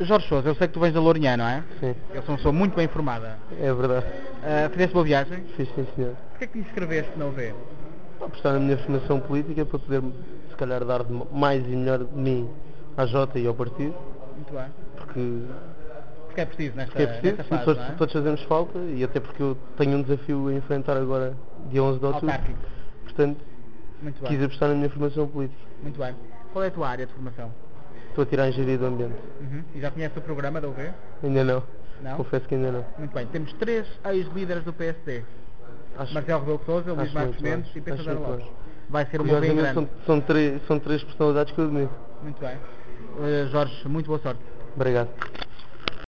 Jorge Sousa, eu sei que tu vens da Lourinhã, não é? Sim. Eu sou uma pessoa muito bem informada. É verdade. Fizeste boa viagem? Fiz, sim, senhor. Porquê é que te inscreveste na UV? Para apostar na minha formação política, para poder, se calhar, dar mais e melhor de mim à Jota e ao partido. Muito bem. Porque Porque é preciso é preciso, nesta fase, não é? todos fazemos falta e até porque eu tenho um desafio a enfrentar agora, dia 11 de outubro. Autárquico. Portanto, Muito bem. quis apostar na minha formação política. Muito bem. Qual é a tua área de formação? Estou a tirar a engenharia do ambiente. E já conheces o programa da UV? Ainda não. Não? Confesso que ainda não. Muito bem. Temos 3 ex-líderes do PSD. Acho, Marcelo Rebelo de Sousa, Luís acho Marcos muito Mendes bem. e Pedro Acho Santana muito Lopes. bem. Vai ser uma UV em Curiosamente grande. são três personalidades que eu admiro. Muito bem. Jorge, muito boa sorte. Obrigado.